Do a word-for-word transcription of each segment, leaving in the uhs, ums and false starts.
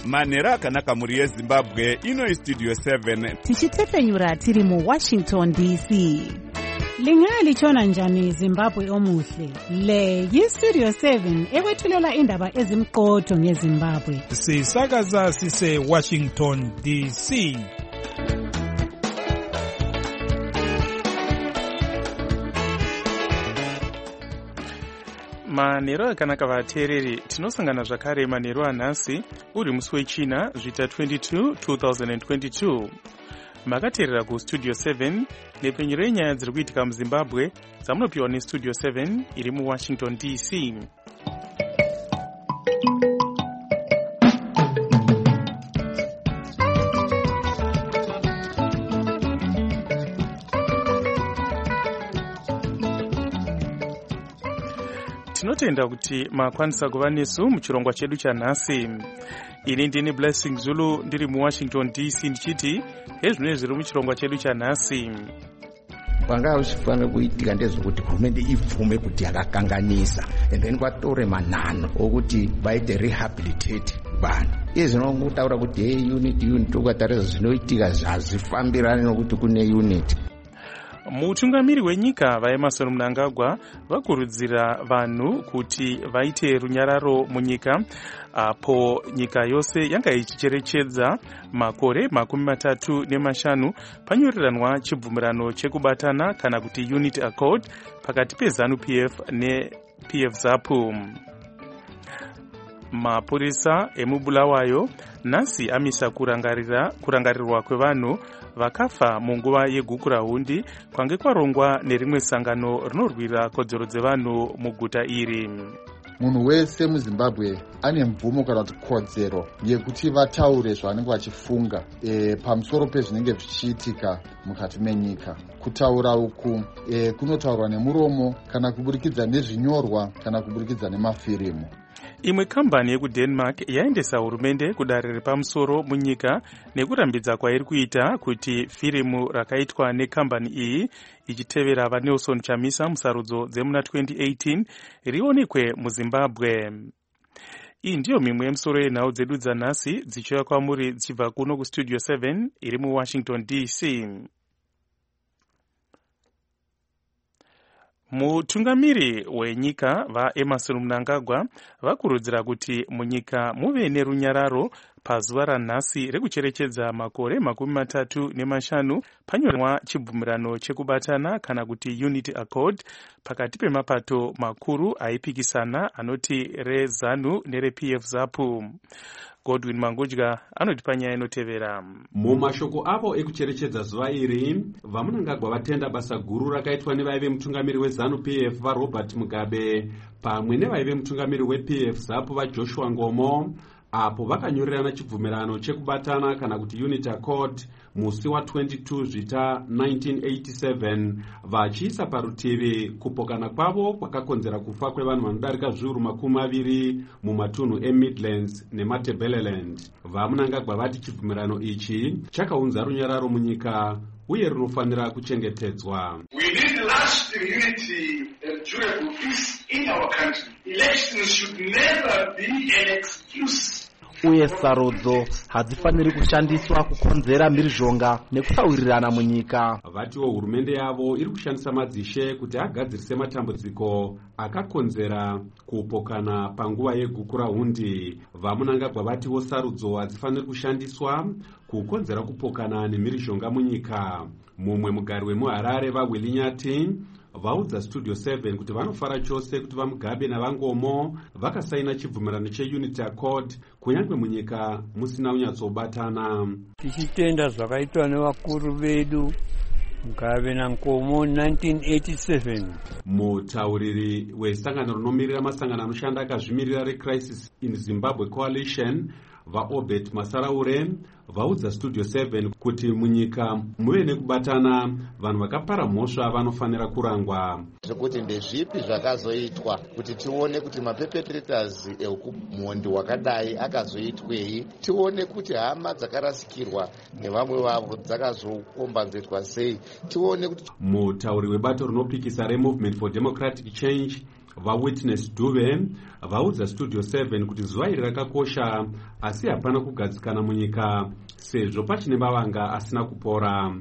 manhero akanaka muri yezimbabwe. Ino istudio seven tichitefenyura tiri mu Washington D C. Lingalitshona njani Zimbabwe omuhle? Le yistudio seven ekwethulela indaba ezimqotho ngeZimbabwe. Sisakaza sise Washington D C. Manhero akanaka vateereri, tinosangana zvakare manhero anhasi uri musi wechina zvita twenty-two two thousand twenty-two. Makateerera kustudio seven nepenyero yenyaya dziri kuitika muZimbabwe dzamunopiwa nestudio seven iri muWashington D C. Tinotenda kuti makwanisa kuva nesu muchirongwa chedu chanhasi. Ini ndini Blessing Zulu ndiri muWashington D C ndichiti hezvino zviri muchirongwa chedu chanhasi. Panga uchifanira kuitika ndezvokuti hurumende ibvume kuti yakakanganisa and then kwatore manhano okuti vaite rehabilitate vanhu. Iye zvinongutaura kuti hey unit unit ukatarisa zvinoitika zvazifambirane nokuti kune unit. Mutungamiri wenyika vaEmmerson Mnangagwa vakurudzira vanhu kuti vaite runyararo munyika apo nyika yose yanga ichicherechedza makore makumi matatu nemashanu panyoreranwa chibvumirano chekubatana kana kuti Unity Accord pakati peZANU P F neP F ZAPU. Mapurisa emubulawayo nhasi amisa kurangarira kurangarirwa kwevanhu vakafa munguva yegukurahundi kwange kwarongwa nerimwe sangano rinorwira kodzero dzevanhu muguta iri. Munhu wese muZimbabwe ane mvumo kana kuti kodzero yekuti vataure zvavanenge vachifunga e, pamusoro pezvinenge zvichiitika mukati menyika. Kutaura uku e, kunotaurwa nemuromo kana kuburikidza nezvinyorwa kana kuburikidza nemafirimu. Imwe kambani yekuDenmark yaendesa hurumende kudare repamusoro munyika nekurambidza kwairi kuita kuti firimu rakaitwa nekambani iyi ichitevera vaNelson Chamisa musarudzo dzemuna twenty eighteen rionekwe muZimbabwe. Iyi ndiyo mimwe yemusoro yenhau dzedu dzanhasi dzichiuya kwamuri dzichibva kuno kustudio seven iri muWashington D C. Mutungamiri wenyika vaEmmerson Mnangagwa vakurudzira kuti munyika muve nerunyararo pazuva ranhasi rekucherechedza makore makumi matatu nemashanu panyorwa chibvumirano chekubatana kana kuti Unity Accord pakati pemapato makuru aipikisana anoti reZANU nereP F ZAPU. Godwin Mangudya anoti panyaya inotevera. Mumashoko avo ekucherechedza zuva iri, vaMnangagwa vatenda basa guru rakaitwa nevaive mutungamiri weZANU P F vaRobert Mugabe pamwe nevaive mutungamiri weP F ZAPU vaJoshua Ngomo apo vakanyorerana chibvumirano chekubatana kana kuti Unity Accord musi wa twenty-two zvita nineteen eighty-seven vachiisa parutivi kupokana kwavo kwakakonzera kufa kwevanhu vanodarika zviuru makumi maviri mumatunhu eMidlands neMatabeleland. VaMnangagwa vati chibvumirano ichi chakaunza runyararo munyika uye runofanira kuchengetedzwa. We need lasting unity and durable peace in our country. Elections should never be an excuse. Uye sarudzo hadzifaniri kushandiswa kukonzera mhirizhonga nekusawirirana munyika. Vatiwo hurumende yavo iri kushandisa madzishe kuti agadzirise matambudziko akakonzera kupokana panguva yegukurahundi. VaMnangagwa vatiwo sarudzo hadzifaniri kushandiswa kukonzera kupokana nemhirizhonga munyika. Mumwe mugari wemuHarare vaWilly Nyati vaudza studio seven kuti vanofara chose kuti vaMugabe naVangomo vakasaina chibvumirano cheUnity Accord kunyange munyika musina unyatsobatana. Tichitenda zvakaitwa nevakuru vedu Mugabe naNgomo nineteen eighty-seven. Mutauriri wesangano rinomirira masangano anoshanda akazvimirira reCrisis in Zimbabwe Coalition vaObert Masaraure vaudza studio seven kuti munyika muve nekubatana, vanhu vakapara mhosva vanofanira kurangwa. Zvekuti ndezvipi zvakazoitwa kuti tione kuti maperpetrators ekumhondi wakadai akazoitwei, tione kuti hama dzakarasikirwa nevamwe vavo dzakazokombanzirwa sei, tione kuti. Mutauri webato rinopikisa reMovement for Democratic Change vaWitness Dube vaudza Studio seven kuti zuva iri rakakosha asi hapana kugadzikana munyika sezvo pachine mavanga asina kupora.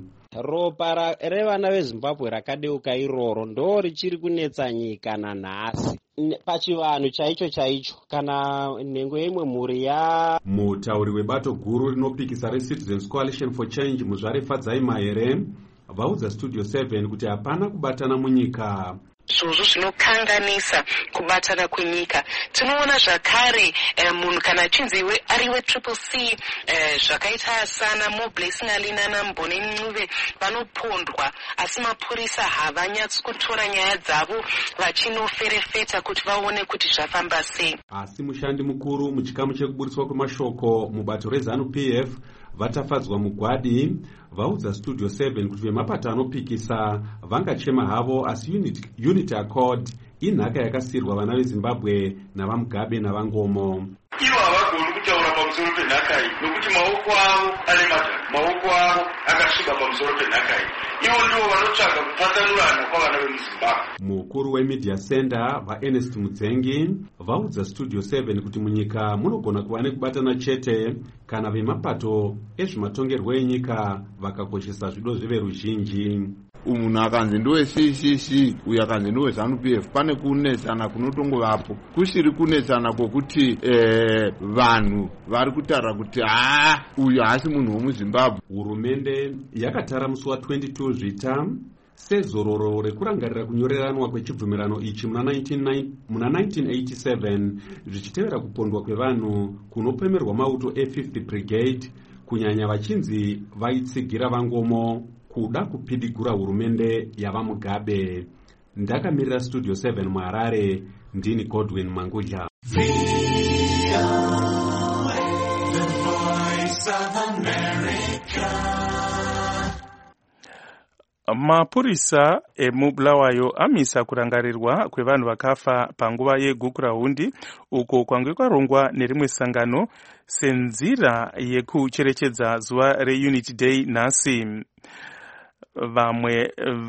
Ropa revana veZimbabwe rakadeuka iroro ndo richiri kunetsa nyika nanhasi pachivanhu chaicho chaicho kana nhengo yemwe mhuri ya. Mutauri webato guru rinopikisa reCitizens Coalition for Change Muzvare Mahere vaudza Studio seven kuti hapana kubatana munyika. Zvozvo zvinokanganisa kubatana kwenyika. Tinoona zvakare munhu kana achinzi ari wetriple C zvakaita sana Moblessing Alina naMboni Ncube vanopondwa asi mapurisa havanyatsi kutora nyaya dzavo vachinoferefeta kuti vaone kuti zvafamba sei. Asi mushandi mukuru muchikamu chekuburiswa kwemashoko mubato reZANU-P F vatafadzwa mugwadi vaudza Studio seven kuti vemapato anopikisa vangachema havo asi Unity, Unity Accord inhaka yakasirwa vana veZimbabwe navaMugabe navangomo. Ivo havagoni kutaura pamusoro penhaka iyi nokuti maoko avo ane madhaka, maoko avo akasviba pamusoro penhaka iyi. Ivo ndivo vanotsvaga kupatsanurana kwavana vemuZimbabwe. Mukuru weMedia Center vaErnest Mudzengi vaudza Studio seven kuti munyika munogona kuva nekubatana chete kana vemapato ezvematongerwo enyika vakakoshesa zvido zveveruzhinji. Umunhu akanzi ndowe C C C uyu akanzi ndowe ZANU-P F pane kunetsana kunotongovapo kusiri kunetsana kwokuti eh, vanhu vari kutaura kuti haa uyu haasi munhu womuZimbabwe. Hurumende yakatara musi wa22 zvita sezororo rekurangarira kunyoreranwa kwechibvumirano ichi muna nineteen eighty-seven zvichitevera kupondwa kwevanhu kunopemerwa mauto e-fifth Brigade kunyanya vachinzi vaitsigira vangomo kuda kupidigura hurumende yavaMugabe. Ndakamirira Studio seven muHarare, ndini Godwin Manguja. Mapurisa emuBulawayo amisa kurangarirwa kwevanhu vakafa panguva yegukurahundi uko kwange kwarongwa nerimwe sangano senzira yekucherechedza zuva reUnity Day nhasi. Vamwe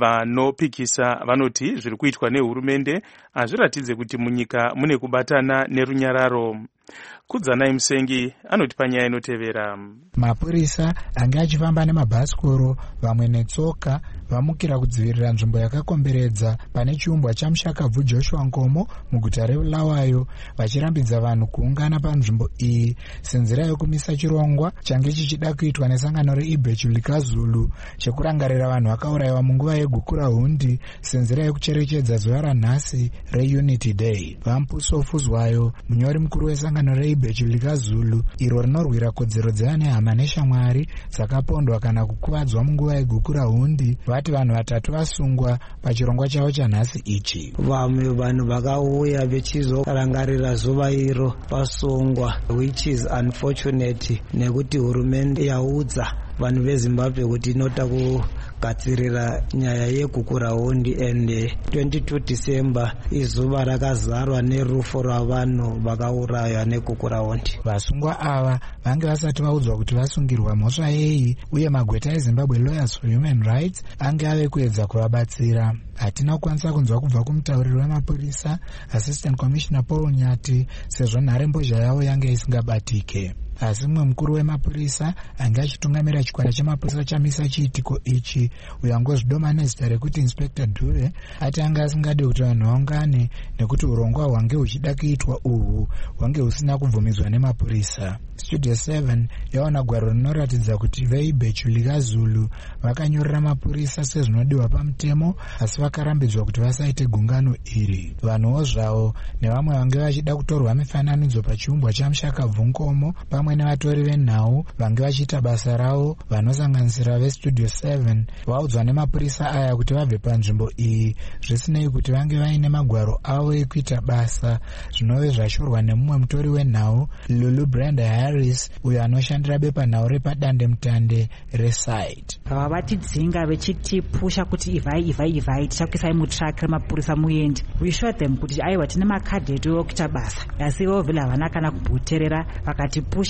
vanopikisa vanoti zviri kuitwa nehurumende hazviratidze kuti munyika mune kubatana nerunyararo. Kudzanai Musengi anoti panyaya inotevera. Mapurisa anga achifamba nemabhasikoro vamwe netsoka vamukira kudzivirira nzvimbo yakakomberedza pane chiumbwa chamushakabvu Joshua Nkomo muguta reBulawayo vachirambidza vanhu kuungana panzvimbo iyi senzira yokumisa chirongwa change chichida kuitwa nesangano reIbhechu likazulu chekurangarira vanhu vakaurayiwa munguva yegukurahundi senzira yekucherechedza zuva ranhasi reUnity Day. Vampuso Fuzwayo munyori mukuru wesangano reIbhechu likazulu iro rinorwira kodzero dzevane hama neshamwari dzakapondwa kana kukuvadzwa munguva yegukurahundi vati vanhu vatatu vasungwa pachirongwa chavo chanhasi ichi. Vamwe vanhu vakauya vechizorangarira zuva iro vasungwa, which is unfortunate nekuti hurumende yaudza vanhu veZimbabwe kuti inota kugadzirira nyaya yegukurahundi and twenty-two December izuva rakazarwa nerufo rwavanhu vakauraywa negukurahundi. Vasungwa ava vange vasati vaudzwa kuti vasungirwa mhosva yei uye magweta eZimbabwe Lawyers for Human Rights ange ave kuedza kuvabatsira. Hatina kukwanisa kunzwa kubva kumutauriri wemapurisa Assistant Commissioner Paul Nyati sezvo nharembozha yavo yange isingabatike. Asi mumwe mukuru wemapurisa anga achitungamira chikwata chemapurisa chamisa chiitiko ichi uyo angozvidoma nezita rekuti Inspector Dube ati anga asingade kuti vanhu vaungane nekuti urongwa hwange huchida kuitwa uhwu hwange husina kubvumidzwa nemapurisa. Studio seven yaona gwaro rinoratidza kuti veIbhechu likazulu vakanyorera mapurisa sezvinodiwa pamutemo asi vakarambidzwa kuti vasaite gungano iri. Vanhuwo zvavo nevamwe vange vachida kutorwa mifananidzo pachiumbwa chamushakabvu Nkomo pamwe nevatori venhau vange vachiita basa ravo vanosanganisira veStudio seven vaudzwa nemapurisa aya kuti vabve panzvimbo iyi zvisinei kuti vange vaine magwaro avo ekuita basa zvinove zvashorwa nemumwe mutori wenhau Lulu Brenda Harris uyo anoshandira bepanhau repadande mutande resite. Vava vatidzinga vechitipusha kuti ivhai ivhai ivhai tichakuisai mutraki remapurisa muendi. We showed them kuti aiwa tine makadhi edu okuita basa asi ivo vile havana kana kubuterera vakatipusha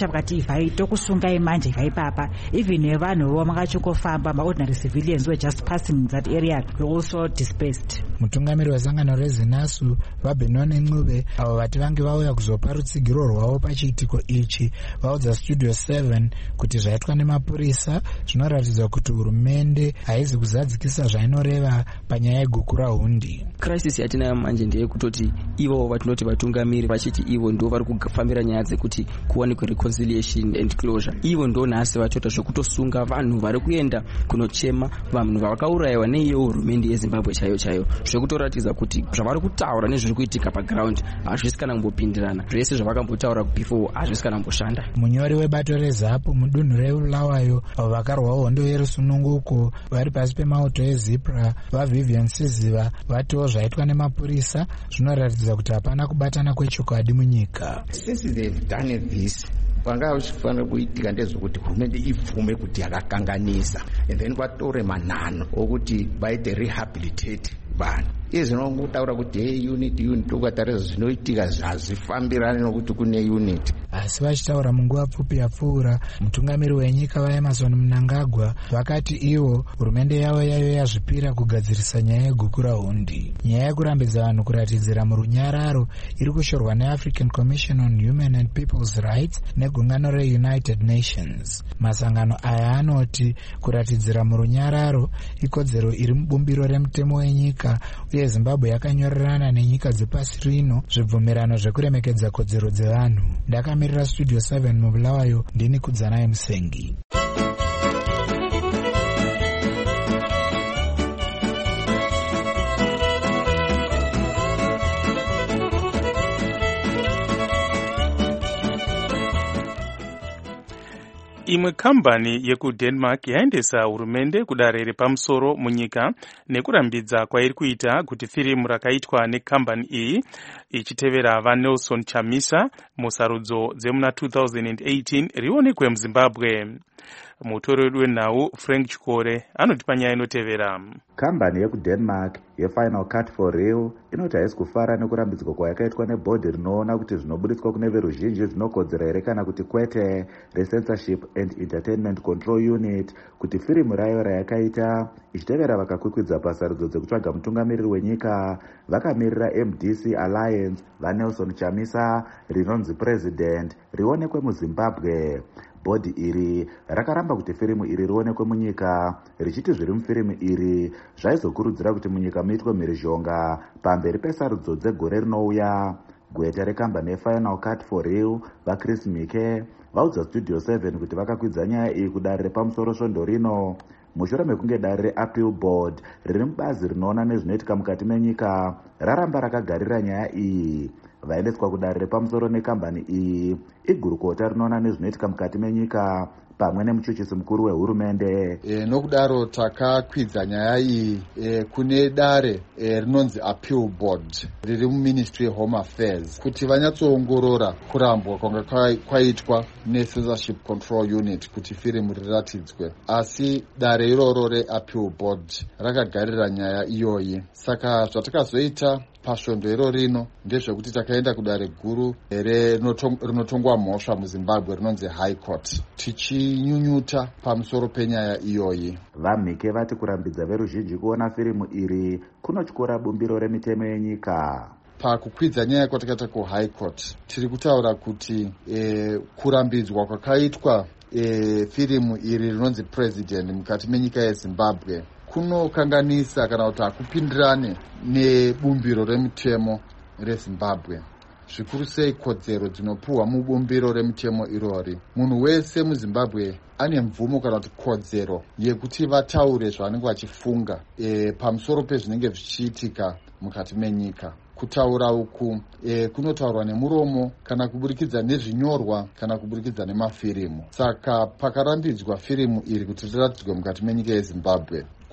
kupusha pakati ivhai tokusungai manje ivhai papa. Even nevanhuwo makachokofamba, maordinary civilians were just passing in that area were also dispersed. Mutungamiri wesangano rezinasu vabenone Ncube avo vati vange vauya kuzopa rutsigiro rwavo pachiitiko ichi vaudza Studio seven kuti zvaitwa nemapurisa zvinoratidza kuti hurumende haizi kuzadzikisa zvainoreva panyaya yegukura hundi. Crisis yatinayo manje ndeyekutoti ivo vatinoti vatungamiri vachiti ivo ndo vari kufambira nyaya dzekuti kuwanikwe reconciliation and closure. Ivo ndo nhasi vatoita zvekutosunga vanhu vari kuenda kunochema vanhu vakaurayiwa neiyo hurumende yeZimbabwe chaiyo chaiyo, zvekutoratidza kuti zvavari kutaura nezviri kuitika paground hazvisi kana kumbopindirana. Zvese zvavakambotaura before hazvisi kana kumboshanda. Munyori webato reZAPU mudunhu reBulawayo avo vakarwa hondo yerusununguko vari pasi pemauto eZipra vaVivian Siziva vatiwo zvaitwa nemapurisa zvinoratidza kuti hapana kubatana kwechokwadi munyika. Since they've done this, panga uchifanira kuitika ndezvokuti hurumende ibvume kuti yakakanganisa, and then vatore manhano okuti vaite rehabilitate vanhu. Izvi zvinongotaura kuti hey unit unit ukatarisa zvinoitika zvazvifambirane nokuti kune unit. Asi vachitaura munguva pfupi yapfuura, mutungamiri wenyika vaEmmerson Mnangagwa vakati ivo hurumende yavo yayo yazvipira kugadzirisa nyaya yegukura hundi. Nyaya yekurambidza vanhu kuratidzira murunyararo iri kushorwa neAfrican Commission on Human and People's Rights negungano reUnited Nations. Masangano aya anoti kuratidzira murunyararo ikodzero iri mubumbiro remutemo wenyika, uye Zimbabwe yakanyorerana nenyika dzepasi rino zvibvumirano zvekuremekedza kodzero dzevanhu. Ndakamirira Studio seven muBulawayo, ndini Kudzanaye Musengi. Imwe kambani yekuDenmark yaendesa hurumende kudare repamusoro munyika nekurambidza kwairi kuita kuti firimu rakaitwa nekambani iyi ichitevera vaNelson Chamisa musarudzo dzemuna two thousand eighteen rionekwe muZimbabwe. Mutori wedu wenhau Frank Chikore anoti panyaya inotevera. Kambani yekuDenmark yeFinal Cut for Real inoti haisi kufara nekurambidzwa kwayakaitwa nebhodhi rinoona kuti zvinobuditswa kune veruzhinji zvinokodzera here kana kuti kwete reCensorship and Entertainment Control Unit kuti firimu rayo rayakaita ichitevera vakakwikwidza pasarudzo dzekutsvaga mutungamiriri wenyika vakamirira M D C Alliance vaNelson Chamisa rinonzi President rionekwe muZimbabwe. Bhodhi iri rakaramba kuti firimu iri rionekwe munyika richiti zviri mufirimu iri zvaizokurudzira kuti munyika muitwe mhirizhonga pamberi pesarudzo dzegore rinouya. Gweta rekambani yeFinal Cut for Real vaChris Mike vaudza Studio seven kuti vakakwidza nyaya iyi kudare repamusoro svondo rino mushure mekunge dare reAppeal Board riri mubazi rinoona nezvinoitika mukati menyika raramba rakagarira nyaya iyi. Vaendeswa kudare repamusoro nekambani iyi igurukota rinoona nezvinoitika mukati menyika pamwe nemuchuchisi mukuru wehurumende. E, nokudaro takakwidza nyaya iyi e, kune dare e, rinonzi Appeal Board riri muMinistry of Home Affairs kuti vanyatsoongorora kurambwa kwanga kwaitwa neCensorship Control Unit kuti firimu riratidzwe, asi dare iroro reAppeal Board rakagarira nyaya iyoyi. Saka zvatakazoita pasvondo iro rino ndezvekuti takaenda kudare guru rinotongwa mhosva muZimbabwe rinonzi High Court tichinyunyuta pamusoro penyaya iyoyi. VaMhike vati kurambidza veruzhinji kuona firimu iri kunotyora bumbiro remitemo yenyika. Pakukwidza nyaya kwatakaita kuHigh Court tiri kutaura kuti e, kurambidzwa kwakaitwa e, firimu iri rinonzi President mukati menyika yeZimbabwe kunokanganisa kana kuti hakupindirane nebumbiro remutemo reZimbabwe, zvikuru sei kodzero dzinopuhwa mubumbiro remutemo irori. Munhu wese muZimbabwe ane mvumo kana kuti kodzero yekuti vataure zvavanenge vachifunga e, pamusoro pezvinenge zvichiitika mukati menyika. Kutaura uku e, kunotaurwa nemuromo kana kuburikidza nezvinyorwa kana kuburikidza nemafirimu. Saka pakarambidzwa firimu iri kuti riratidzwe mukati menyika yeZimbabwe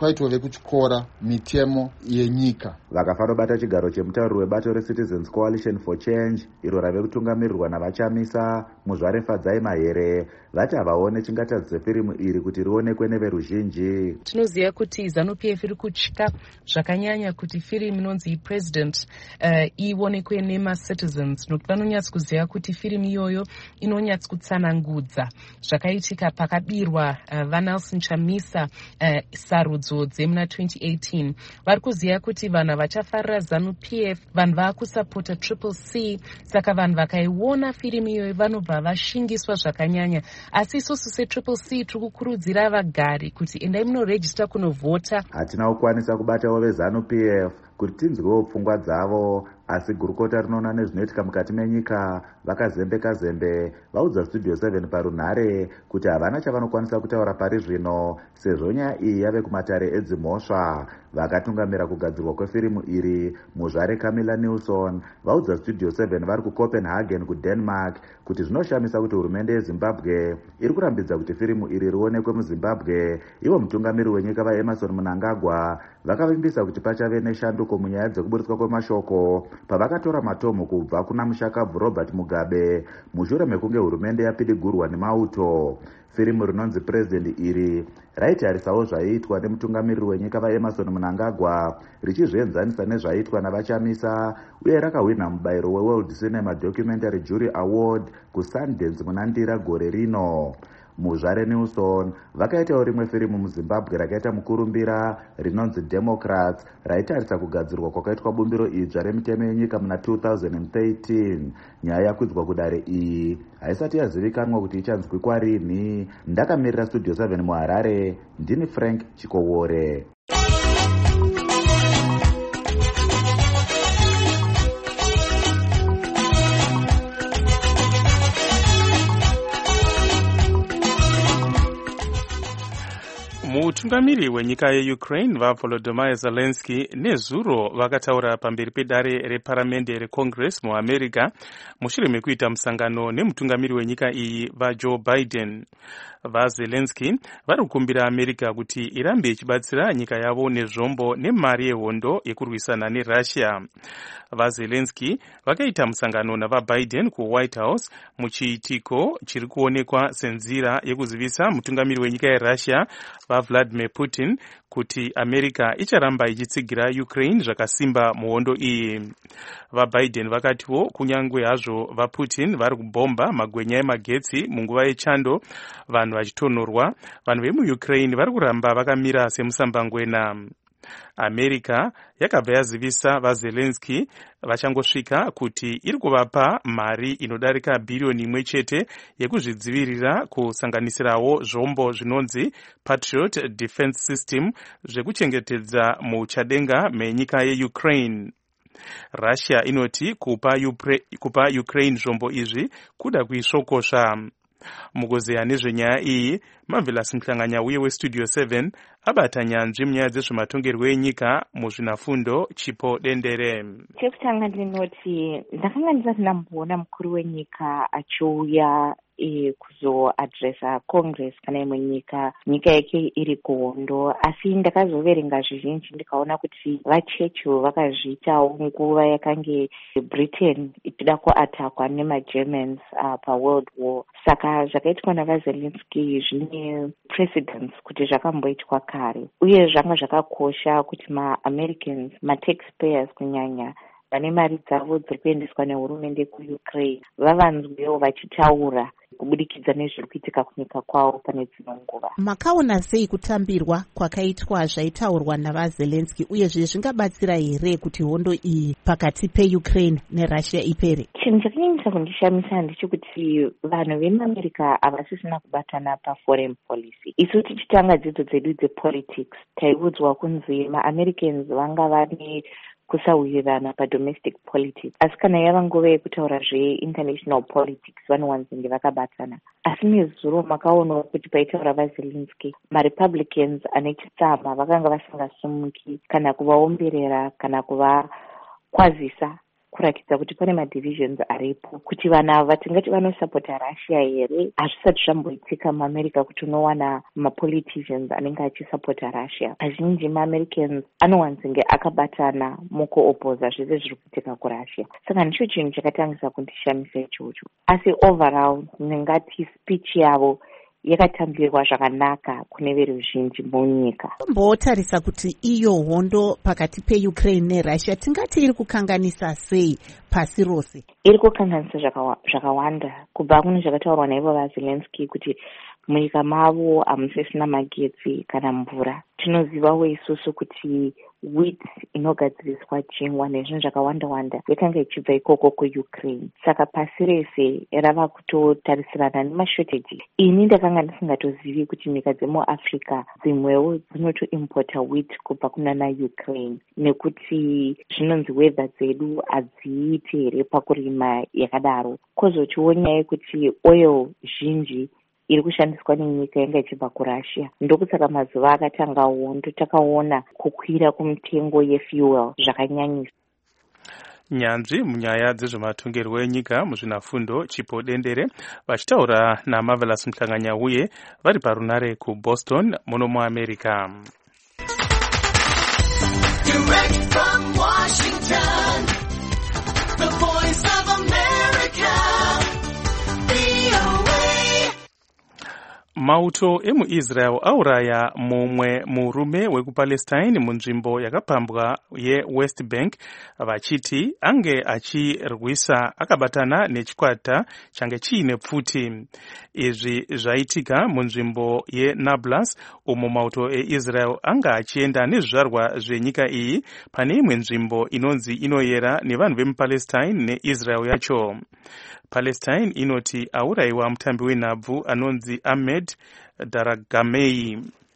kwaitove kutyora mitemo yenyika. Vakafanobata chigaro chemutauri webato reCitizens Coalition for Change iro rave kutungamirirwa navachamisa Muzvare Fadzai Mahere vati havaone chingatadzise firimu iri kuti rionekwe neveruzhinji. Tinoziva kuti ZANU-P F iri kutya zvakanyanya kuti firimu inonzi President uh, ionekwe nemacitizens, nokuti vanonyatsa kuziva kuti firimu iyoyo inonyatsa kutsanangudza zvakaitika pakabirwa uh, vaNelson Chamisa uh, sarudzo dzemuna twenty eighteen. Vari kuziva kuti vanhu vachafarira ZANU-P F vanhu vaakusapota Triple C, saka vanhu vakaiona firimu iyoyo vanobva vashingiswa zvakanyanya. Asi isusu seTriple C tiri kukurudzira vagari kuti endai munorejista kunovhota. Hatina kukwanisa kubatawo veZANU-P F kuti tinzwewo pfungwa dzavo, asi gurukota rinoona nezvinoitika mukati menyika vakazembeka zembe vaudza Studio seven parunhare kuti havana chavanokwanisa kutaura pari zvino sezvo nyaya iyi yave kumatare edzimhosva. Vakatungamira kugadzirwa kwefirimu iri Muzvare Camilla Nilsson vaudza Studio seven vari kuCopenhagen kuDenmark kuti zvinoshamisa kuti hurumende yeZimbabwe iri kurambidza kuti firimu iri rionekwe muZimbabwe. Ivo mutungamiri wenyika vaEmerson Mnangagwa vakavimbisa kuti pachave neshanduko munyaya dzekuburitswa kwemashoko pavakatora matomo kubva kuna mushakabvu Robert Mugabe mushure mekunge hurumende yapidigurwa nemauto. Firimu rinonzi President iri raitarisawo zvaiitwa nemutungamiriri wenyika vaEmerson Mnangagwa richizvienzanisa nezvaiitwa navachamisa uye rakahwina mubayiro weWorld Cinema Documentary Jury Award kuSundance muna Ndira gore rino. Muzvare Nilsson vakaitawo rimwe firimu muZimbabwe rakaita mukurumbira rinonzi Democrats raitarisa kugadzirwa kwakaitwa bumbiro idzva remitemo yenyika muna two thousand thirteen. Nyaya yakwidzwa kudare iyi haisati yazivikanwa kuti ichanzwi kwarini. Ndakamirira Studio seven muHarare, ndini Frank Chikowore. Mutungamiri wenyika yeUkraine vaVolodymyr Zelensky nezuro vakataura pamberi pedare reparamende reCongress muAmerica mushure mekuita musangano nemutungamiri wenyika iyi vaJoe Biden. VaZelensky vari kukumbira America kuti irambe ichibatsira nyika yavo nezvombo nemari yehondo yekurwisana neRussia. VaZelensky vakaita musangano navaBiden kuWhite House muchiitiko chiri kuonekwa senzira yekuzivisa mutungamiri wenyika yeRussia vaVladimir Putin kuti America icharamba ichitsigira Ukraine zvakasimba muhondo iyi. VaBiden vakatiwo kunyangwe hazvo vaPutin vari kubhomba magwenya emagetsi munguva yechando vanhu vachitonorwa, vanhu vemuUkraine vari kuramba vakamira semusambangwena. America yakabva yazivisa vaZelensky vachangosvika kuti iri kuvapa mari inodarika bhiriyoni imwe chete yekuzvidzivirira kusanganisirawo zvombo zvinonzi Patriot Defense System zvekuchengetedza muchadenga menyika yeUkraine. Russia inoti kupa, Upre, kupa Ukraine zvombo izvi kuda kuisvokosva. Mugozeya nezvenyaya iyi Marvelous Mhlanganya uye weStudio seven abata nyanzvi munyaya dzezvematongerwo enyika muzvinafundo Chipo Dendere. Chekutanga ndinoti ndakanga ndisati ndamboona mukuru wenyika achiuya e, kuzoadresa Congress kana imwe nyika nyika yake iri kuhondo, asi ndakazoverenga zvizhinji ndikaona kuti vaChurchill vakazviitawo nguva yakange Britain ichida kuatakwa nemaGermans uh, paWorld War. Saka zvakaitwa navaZelensky zvine precedence kuti zvakamboitwa kare, uye zvanga zvakakosha kuti maAmericans, mataxpayers kunyanya vane mari dzavo dziri kuendeswa nehurumende kuUkraine vavanzwewo vachitaura kubudikidza nezviri kuitika kunyika kwavo pane dzimwe nguva. Makaona sei kutambirwa kwakaitwa zvaitaurwa navaZelensky, uyezve zvingabatsira here kuti hondo iyi pakati peUkraine neRussia ipere? Chinhu chakanyanyisa kundishamisa ndechekuti vanhu vemuAmerica havasisina kubatana paforeign policy. Isu tichitanga dzidzo dzedu dzepolitics taiudzwa kunzi maAmericans vanga vane kusawirirana padomestic politics, asi kana yava nguva yekutaura zveinternational politics vanowanzenge vakabatana. Asi nezuro makaonawo kuti paitaura vaZelensky maRepublicans ane chitsama vakanga vasingasimuki kana kuvaomberera kana kuvakwazisa kurakidza kuti pane madivisions aripo kuti vanhu ava tingati vanosapota Russia here. Hazvisati zvamboitika muAmerica kuti unowana mapoliticians anenge achisapota Russia. Azhinji maAmericans anowanzenge akabatana mukuopoza zvese zviri kuitika kuRussia. Saka ndicho chinhu chakatangisa kundishamisa ichocho. Asi overall ndingati speech yavo yakatambirwa zvakanaka kune veruzhinji munyika. Mbotarisa kuti iyo hondo pakati peUkraine neRussia tingati iri kukanganisa sei pasi rose? Iri kukanganisa zvakawanda kubva kune zvakataurwa naivo vaZelensky kuti munyika mavo hamusisina magetsi kana mvura. Tinozivawo isusu kuti wheat inogadziriswa chingwa nezvinhu zvakawanda wanda yakanga ichibva ikoko kuUkraine. Saka pasi rese rava kutotarisirana nemashortage. Ini ndakanga ndisingatozivi kuti nyika dzemuAfrica dzimwewo dzinotoimpota wheat kubva kunana Ukraine nekuti zvinonzi weather dzedu hadziiti here pakurima yakadaro. Kozotiwo nyaya kuti oil zhinji iri kushandiswa nenyika yanga ichibva kuRussia. Ndokusaka mazuva akatanga hondo takaona kukwira kumutengo yefuel zvakanyanyisa. Nyanzvi munyaya dzezvematongerwo enyika muzvinafundo Chipo Dendere vachitaura naMarvelous Mhlanganya uye vari parunare kuBoston muno muAmerica. Direct from Washington, the voice of America, V O A. Mauto emuIsrael auraya mumwe murume wekuPalestine munzvimbo yakapambwa yeWest Bank vachiti ange achirwisa akabatana nechikwata change chiine pfuti. Izvi zvaitika munzvimbo yeNablus umo mauto eIsrael anga achienda nezvizvarwa zvenyika iyi pane imwe nzvimbo inonzi inoyera nevanhu vemuPalestine neIsrael yacho. Palestine inoti aurayiwa mutambi wenhabvu anonzi Ahmed Daragamei.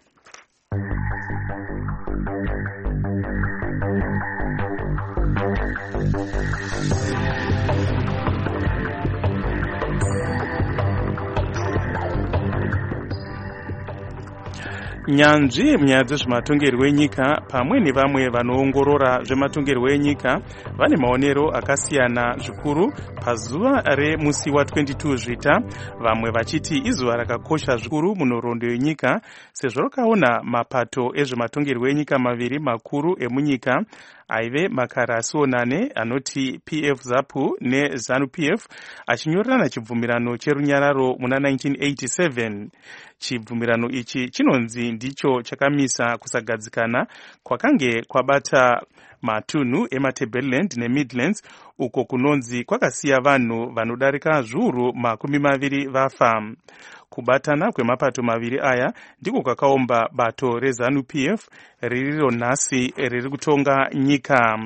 Nyanzvi munyaya dzezvematongerwo enyika pamwe nevamwe vanoongorora zvematongerwo enyika vane maonero akasiyana zvikuru pazuva remusi wa22 Zvita, vamwe vachiti izuva rakakosha zvikuru munhoroondo yenyika sezvo rakaona mapato ezvematongerwo enyika maviri makuru emunyika aive makarasionane anoti P F ZAPU neZANU P F achinyorerana chibvumirano cherunyararo muna nineteen eighty-seven. Chibvumirano ichi chinonzi ndicho chakamisa kusagadzikana kwakange kwabata matunhu emaTableland neMidlands uko kunonzi kwakasiya vanhu vanodarika zviuru makumi maviri vafa. Kubatana kwemapato maviri aya ndiko kwakaumba bato reZANU P F ririro nhasi riri kutonga nyika.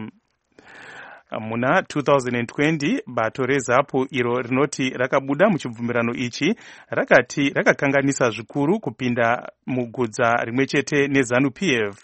Muna two thousand twenty bato reZAPU iro rinoti rakabuda muchibvumirano ichi rakati rakakanganisa zvikuru kupinda mugudza rimwe chete neZANU P F.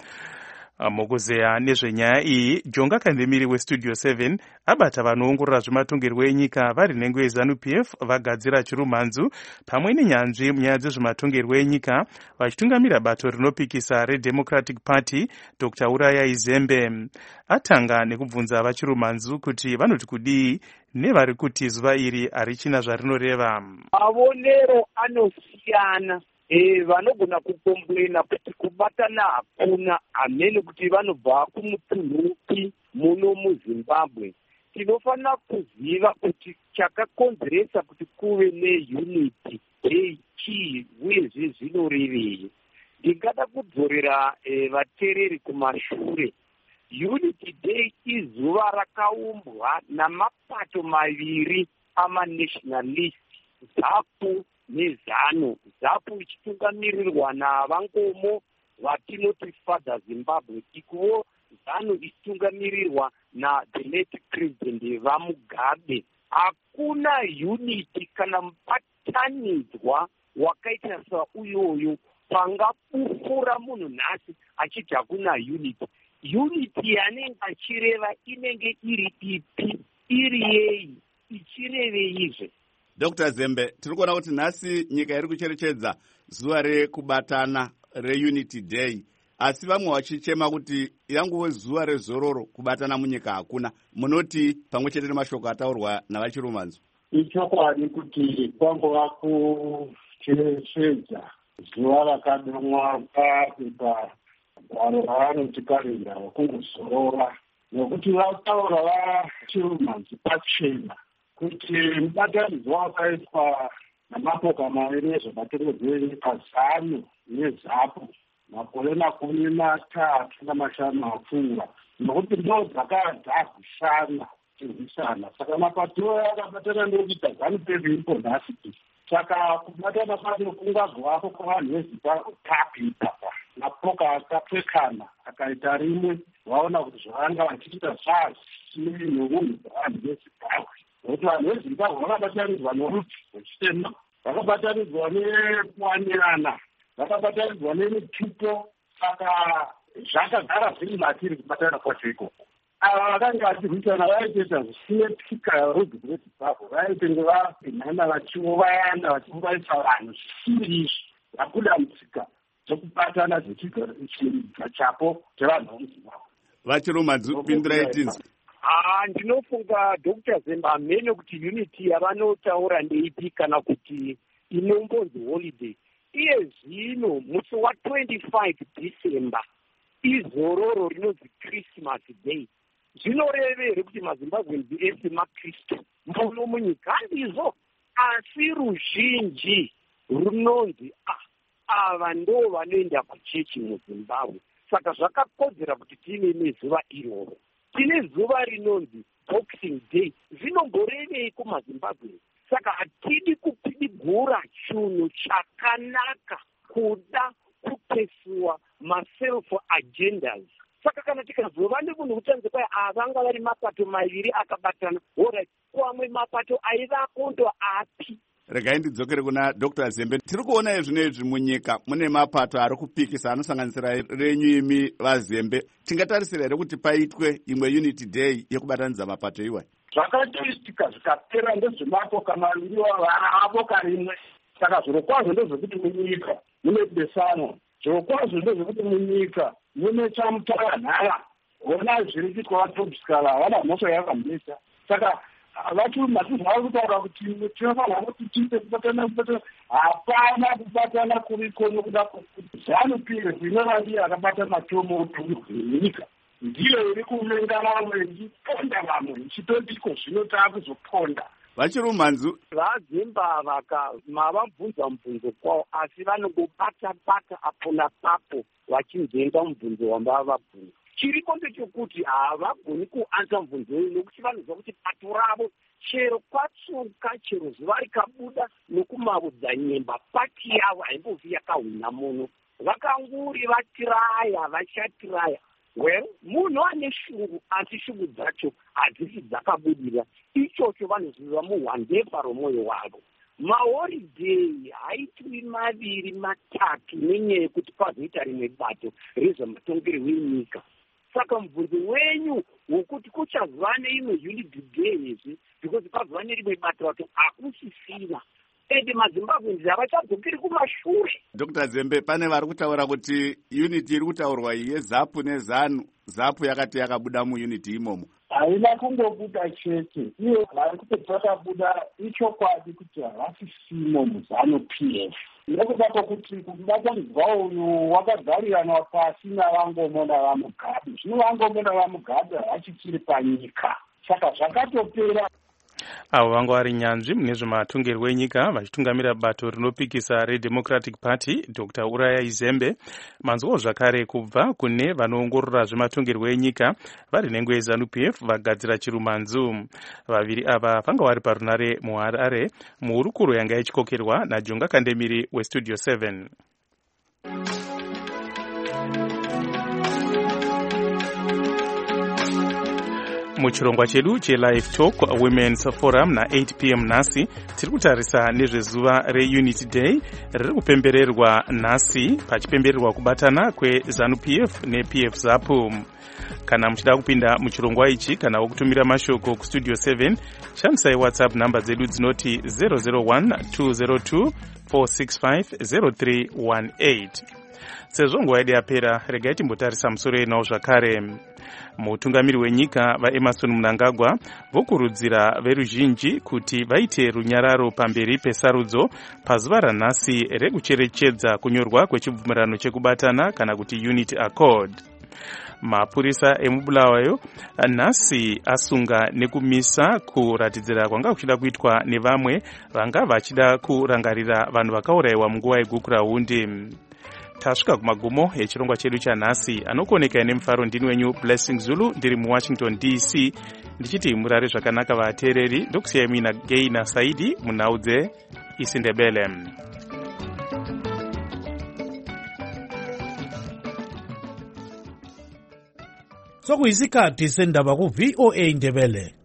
Mukuzeya nezvenyaya iyi Jonga Kandemiri weStudio seven abata vanoongorora zvematongerwo enyika vari nhengo yeZANU P F vagadzira chirumanzu pamwe nenyanzvi munyaya dzezvematongerwo enyika vachitungamira bato rinopikisa reDemocratic Party Doctor Uraya Izembe. Atanga nekubvunza vachirumanzu kuti vanoti kudii nevari kuti zuva iri harichina zvarinoreva. Mavonero anosiyana. E, vanogona kukomplena kuti kubatana hakuna amene kuti vanobva kumutunhu upi muno muZimbabwe. Tinofanira kuziva kuti chakakonzeresa kuti kuve neunity day chii uyezve zvinorevei. Ndingada kudzorera e, vateereri kumashure. Unity day izuva rakaumbwa namapato maviri amanationalist ZAPU neZANU. ZAPU ichitungamirirwa naVangomo vatinoti Father Zimbabwe, ikuwo ZANU ichitungamirirwa na the late president vaMugabe. Hakuna unity kana mubatanidzwa wakaita sauyoyo pangapufura munhu nhasi achiti hakuna unity. Unity yanenge achireva inenge iri ipi, iri yei, ichireveizve? Doctor Zembe, tiri kuona kuti nhasi nyika iri kucherechedza zuva rekubatana reUnity Day. asi vamwe vachichema kuti yanguve zuva rezororo, kubatana munyika hakuna. Munoti pamwe chete nemashoko ataurwa navachirumanzo? Ichokwadi kuti kwangova kucherechedza zuva rakadomwa papepa gwaro ravanoti kalenda rekungozorora, nokuti vataura vachirumanzi pachena kuti mubatanidzwa wakaitwa namapoka maviri ezvematongerwo enyika zano nezapu makore makumi matatu namashanu apfuura, nokuti ndo dzakadza kushanda kurwisana. Saka mapato akabatana ndokuita zanu pevi iripo nhasi. Saka kubatana kwacho kungagwako kwavanhu vezimbabwe kapipapa mapoka akapfekana akaita rimwe, vaona kuti zvavanga vachiita zvazviri neunhu dzavanhu vezimbabwe, nokuti vanhu vezimbabwe vakabatanidzwa norudzi rwechitema, vakabatanidzwa nekuwanirana, vakabatanidzwa nemitupo. Saka zvakagara zviri matiri kubatana kwacho ikoko. Ava vakanga vachirwisana vaitesa zvisine tsika yorudzi rwezimbabwe, vaitenge vapinhana vachiovayana vachiuvaisa vanhu zvisiri izvi, vabuda mutsika dzekubatana zvechiga chapo chevanhu vemuzimbabwe. Vachirumanzi, pindurai tinzwi. Ah, ndinofunga Doctor Zemba mene kuti unity yavanotaura ndeipi kana kuti inombonzi holiday. Iye zvino musi wa twenty-five December izororo rinonzi Christmas Day. Zvinorevere kuti maZimbabweans ese maKristu muno munyika ndizvo, asi ruzhinji runonzi ava ndo vanoenda kuchechi muZimbabwe. Saka zvakakodzera kuti tine nezuva iroro. Tine zuva rinonzi Boxing Day. Zvinomborevei kumaZimbabwe? Saka hatidi kupidigura chinhu chakanaka kuda kupesuwa maself agendas. Saka kana tikazova nemunhu kutanze kwai avanga vari mapato maviri akabatana, alright, kwamwe mapato aivako ndo api? Regai ndidzokere kuna Doctor Zembe. Tiri kuona zvinezvi munyika mune mapato ari kupikisa anosanganisira renyu imi vaZembe. Tingatarisira here kuti paitwe imwe Unity Day yekubatanidza mapato iwayo? Zvakatoitika zvikapera ndezvemapoka maviri avaboka rimwe. Saka zviro kwazvo ndezvekuti munyika mune besanwa, zviro kwazvo ndezvekuti munyika mune chamutaura nhara. Ona zviri kuitwa vatobskala havana mhosva yakamhesa. Saka vachirumazvi zvavari kutaura kuti tinofanira kuti tiite kubatana kubatana, hapana kubatana kuriko nokuda kuti zanu P F inova ndiyo akabata matomo utongi hwenyika, ndiyo iri kuvenga vamwe ichiponda vamwe ichitondiko zvino taakuzoponda. Vachirumanzu, vazimba vaka mavabvunza mubvunzo kwavo, asi vanongobata bata apo napapo vachinzenda mubvunzo wambava vabvunza. Chiriko ndechekuti havagoni kuanza mubvunzo uyu nokuti vanoziva kuti pato ravo chero kwatsuka, chero zuva rikabuda nokumaudza nyemba, pati yavo haimbovi yakahwina muno. Vakanguri vatiraya vachatiraya. Well, munhu ane shungu asi shungu dzacho hadzisi dzakabudira. Ichocho vanoziva muhwandepa romwoyo wavo. Mahorideyi haitwi maviri matatu nenyaya yekuti pazoita rimwe bato rezvematongerwo enyika. Saka mubvunzo wenyu wokuti kuchazova neimwe Unity Day izvi because pazova nerimwe bato rato hakusisina. Ende maZimbabweans havachadzokeri kumashure. Doctor Zembe, pane vari kutaura kuti Unity iri kutaurwa yeZAPU neZANU. ZAPU yakati yakabuda muUnity imomo. Haina kungobuda chete, iyo vari kuti vakabuda ichokwadi kuti havasisimo muZANU P F. Nekuda kwokuti kubatanidzwa uyu wakagarirana pasi navangomona vaMugabe. Zvino vangomona vaMugabe havachichiri panyika. Saka zvakatopera. Avo vanga vari nyanzvi mune zvematongerwo enyika vachitungamira bato rinopikisa reDemocratic Party Doctor Uraya Zembe. Manzwawo zvakare kubva kune vanoongorora zvematongerwo enyika vari nhengo yeZANU P F vagadzira chirumanzu. Vaviri ava vanga vari parunare muHarare muhurukuro yanga ichikokerwa naJonga Kandemiri weStudio seven. Muchirongwa chedu cheLive Talk Women's Forum na eight p m nhasi tiri kutarisa nezvezuva reUnity Day riri kupembererwa nhasi pachipembererwa kubatana kweZANU P F neP F ZAPU. Kana muchida kupinda muchirongwa ichi kana wokutumira mashoko kuStudio seven, shandisai WhatsApp namba dzedu dzinoti zero zero one two zero two four six five zero three one eight. sezvo nguva yedu yapera regai timbotarisa musoro enawo zvakare. Mutungamiri wenyika vaEmmerson Mnangagwa vokurudzira veruzhinji kuti vaite runyararo pamberi pesarudzo pazuva ranhasi rekucherechedza kunyorwa kwechibvumirano chekubatana kana kuti Unity Accord. Mapurisa emubulawayo nhasi asunga nekumisa kuratidzira kwanga kuchida kuitwa nevamwe vanga vachida kurangarira vanhu vakaurayiwa munguva yegukurahundi. Tasvika kumagumo echirongwa chedu chanhasi, anokuoneka nemufaro ndini wenyu Blessing Zulu ndiri muWashington D C ndichiti murare zvakanaka vateereri, ndokusiyai muina Gay naSaidi munhau dzeIsindebele. Sokuyisikhathi sendaba ku V O A Ndebele.